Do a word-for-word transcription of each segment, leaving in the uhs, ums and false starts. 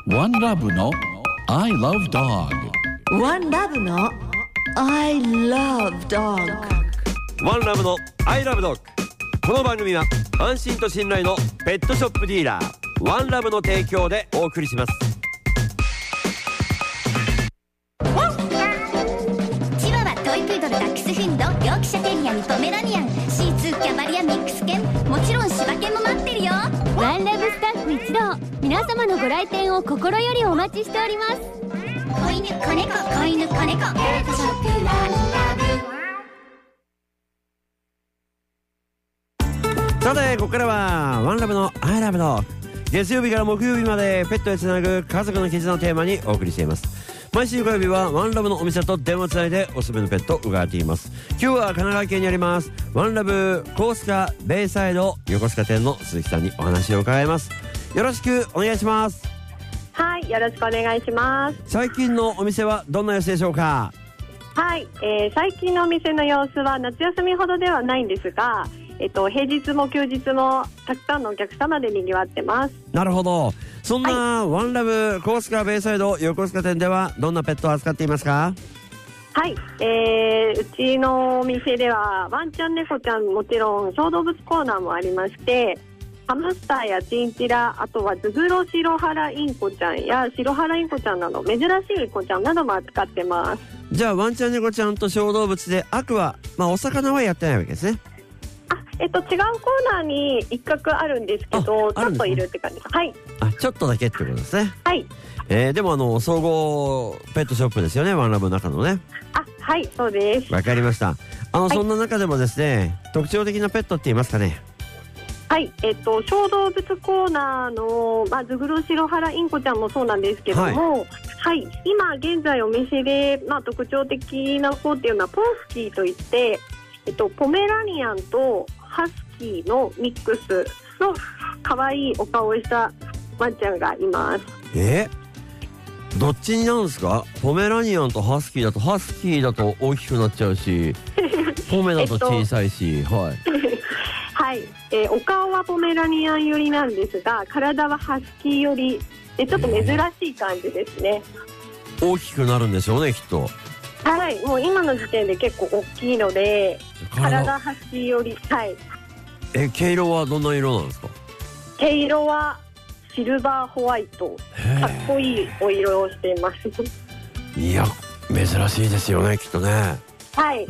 ワンラブの I love dog。 ワンラブの I love dog。 ワンラブの I love dog。 この番組は安心と信頼のペットショップディーラーワンラブの提供でお送りします。 チワワ、トイプードル、ダックスフンド、ヨークシャテリアにポメラニアン、シーツー、キャバリア、ミックス犬、もちろん柴犬も待ってるよ。 ワンラブスタッフ一同、皆様のご来店を心よりお待ちしております。 子犬、子猫、子犬、子猫、ペットショップワンラブ。 さてここからはワンラブの I love dog。 月曜日から木曜日までペットへつなぐ家族の絆をテーマにお送りしています。毎週火曜日はワンラブのお店と電話つないでおすすめのペットを伺っています。今日は神奈川県にありますワンラブコースカベイサイド横須賀店の鈴木さんにお話を伺います。よろしくお願いします。 はい、よろしくお願いします。 最近のお店はどんな様子でしょうか？ はい、えー、最近のお店の様子は夏休みほどではないんですが、えっと、平日も休日もたくさんのお客様で賑わってます。 なるほど。そんな、はい、ワンラブコースカベイサイド横須賀店ではどんなペットを扱っていますか？ はい、えー、うちのお店ではワンちゃん猫ちゃんもちろん小動物コーナーもありまして、ハムスターやチンチラ、あとはズグロシロハラインコちゃんやシロハラインコちゃんなど珍しいインコちゃんなども扱ってます。 じゃあワンちゃん猫ちゃんと小動物でアクア、まあ、お魚はやってないわけですね。 あ、えっと、違うコーナーに一角あるんですけど、ちょっといるって感じです。はい。 あ、ちょっとだけってことですね。 はい。 えー、でもあの総合ペットショップですよね、ワンラブの中のね。 あ、はい、そうです。 わかりました。あの、はい、そんな中でもですね、特徴的なペットって言いますかね。 はい、えっと、小動物コーナーの、まあ、ズグロシロハラインコちゃんもそうなんですけども、はい、はい、今現在お店で、まあ、特徴的な子っていうのはポースキーといって、えっと、ポメラニアンとハスキーのミックスの可愛いお顔をしたワンちゃんがいます。 えー、どっちになるんですか？ポメラニアンとハスキーだと、ハスキーだと大きくなっちゃうしポメだと小さいし、えっと、はいはい、えー、お顔はポメラニアン寄りなんですが、体はハスキー寄りでちょっと珍しい感じですね。 えー、大きくなるんでしょうね、きっと。 はい、もう今の時点で結構大きいので、体ハスキー寄り。はい。 え、毛色はどんな色なんですか？ 毛色はシルバーホワイト、かっこいいお色をしていますいや、珍しいですよね、きっとね。 はい、 うん、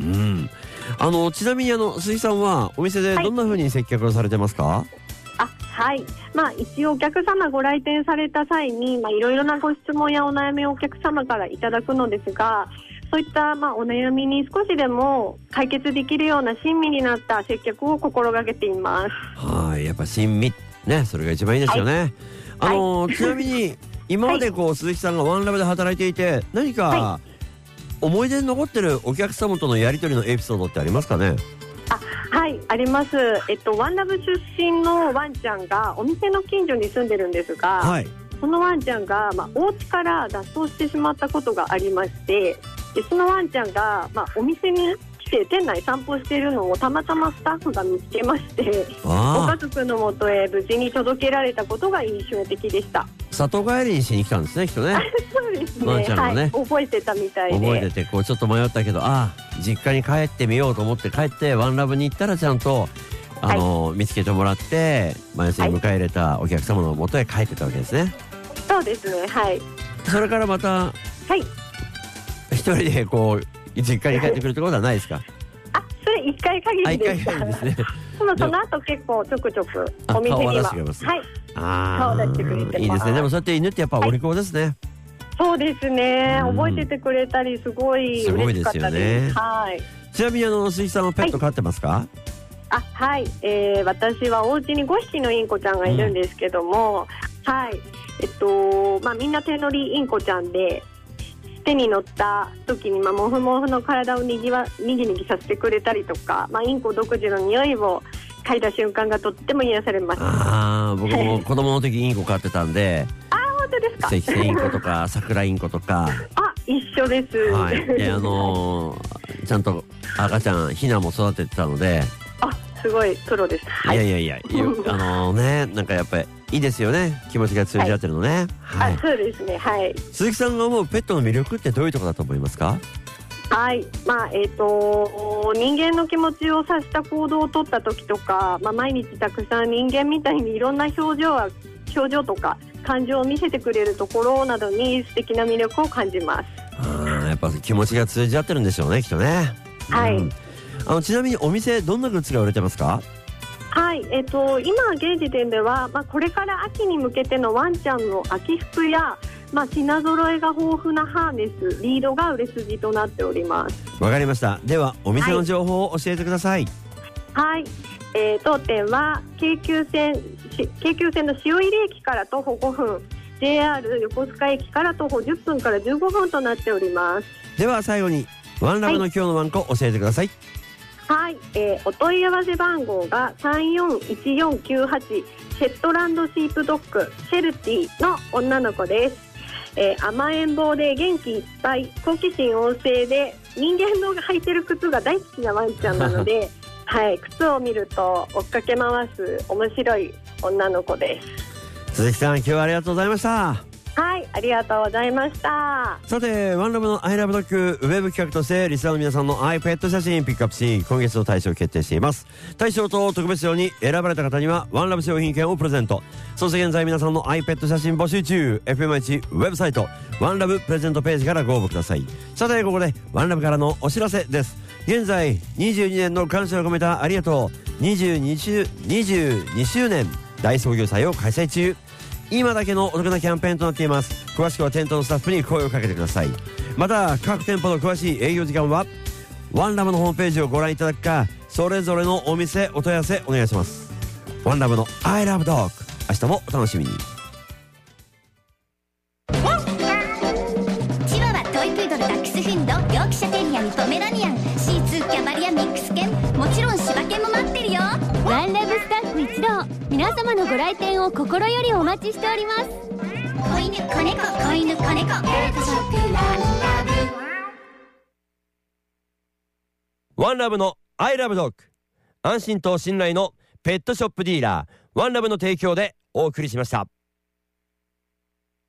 あのちなみにあの鈴木さんはお店でどんな風に接客をされてますか？はい、 あ、はい、まあ、一応お客様ご来店された際に、まあ、いろいろなご質問やお悩みをお客様からいただくのですが、そういった、まあ、お悩みに少しでも解決できるような親身になった接客を心がけています。 はい、やっぱ親身ね、それが一番いいですよね。はい、あの、はい、ちなみに今までこう、はい、鈴木さんがワンラブで働いていて何か、はい、思い出に残ってるお客様とのやり取りのエピソードってありますかね？ あ、はい、あります。えっと、ワンラブ出身のワンちゃんがお店の近所に住んでるんですが、はい、そのワンちゃんが、まあ、お家から脱走してしまったことがありまして、でそのワンちゃんが、まあ、お店に来て店内散歩しているのをたまたまスタッフが見つけまして、ご家族のもとへ無事に届けられたことが印象的でした。 里帰りにしに来たんですね、きっとねそうですね、 ワンちゃんがね、 はい、覚えてたみたいで、 覚えててこうちょっと迷ったけど、ああ実家に帰ってみようと思って帰ってワンラブに行ったらちゃんとあの、はい、見つけてもらって毎日迎え入れたお客様のもとへ帰ってたわけですね。はい、 そうですね。はい。それからまた、はい、一人でこう実家に帰ってくるってことはないですか？ あ、それいっかい限りでした。 いっかい限りですねその後結構ちょくちょくお店には、はい、顔出してくれてます。 いいですね。でもそうやって犬ってやっぱお利口ですね。はい、 そうですね、覚えててくれたりすごい嬉しかったです。すごいですよね。はい。 ちなみにあの鈴木さんはペット飼ってますか？はい、 あ、はい、えー、私はお家にごひきのインコちゃんがいるんですけども、うん、はい、えっとまあみんな手乗りインコちゃんで、手に乗った時に、まあ、モフモフの体をにぎわにぎにぎさせてくれたりとか、まあ、インコ独自の匂いを嗅いだ瞬間がとっても癒されます。 あ、僕も子供の時インコ飼ってたんであ、本当ですか？ セキセイインコとかサクラインコとかあ、一緒です。 はい、であのー、ちゃんと赤ちゃんヒナも育ててたので、 あ、すごいプロです。 はい、いやいやいやあのー、ね、なんかやっぱりいいですよね、気持ちが通じ合ってるのね。 はい、あ、そうですね。はい。 鈴木さんが思うペットの魅力ってどういうところだと思いますか？ はい、まあえー、と人間の気持ちを察した行動を取った時とか、まあ、毎日たくさん人間みたいにいろんな表情は表情とか感情を見せてくれるところなどに素敵な魅力を感じます。 あ、やっぱ気持ちが通じ合ってるんでしょうね、きっとね。 はい、うん、 あのちなみにお店どんなグッズが売れてますか？ はい、えー、と今現時点では、まあ、これから秋に向けてのワンちゃんの秋服や、まあ、品揃えが豊富なハーネス、リードが売れ筋となっております。 わかりました。ではお店の情報を教えてください。 はい、えー、当店は京急線京急線の塩入駅から徒歩ごふん、 ジェイアール 横須賀駅から徒歩じゅっぷんからじゅうごふんとなっております。 では最後にワンラブの今日のワンコ教えてください。 はい、えー、お問い合わせ番号がさんよんいちよんきゅうはち、シェットランドシープドッグシェルティの女の子です。えー、甘えん坊で元気いっぱい、好奇心旺盛で人間の履いてる靴が大好きなワンちゃんなのではい、靴を見ると追っかけ回す面白い女の子です。 鈴木さん、今日はありがとうございました。 はい、ありがとうございました。 さて、ワンラブのアイラブドッグウェブ企画としてリスナーの皆さんのアイペット写真ピックアップし、今月の大賞を決定しています。大賞と特別賞に選ばれた方にはワンラブ商品券をプレゼント。そして現在皆さんのアイペット写真募集中。 エフエムワン ウェブサイトワンラブプレゼントページからご応募ください。さて、ここでワンラブからのお知らせです。現在にじゅうにねんの感謝を込めたありがとうにじゅうにしゅうねん大創業祭を開催中。今だけのお得なキャンペーンとなっています。詳しくは店頭のスタッフに声をかけてください。また各店舗の詳しい営業時間はワンラブのホームページをご覧いただくか、それぞれのお店お問い合わせお願いします。ワンラブの I love dog、 明日もお楽しみに。 チワワ、トイプードル、ダックスフンド、ヨークシャテリアにポメラニアン、シーツー、キャバリアミックス犬、もちろん柴犬も待ってるよ。 ワンラブスタッフ一同、皆様のご来店を心よりお待ちしております。 子犬子猫、子犬子猫、ペットショップワンラブワンラブの I love dog、 安心と信頼のペットショップディーラーワンラブの提供でお送りしました。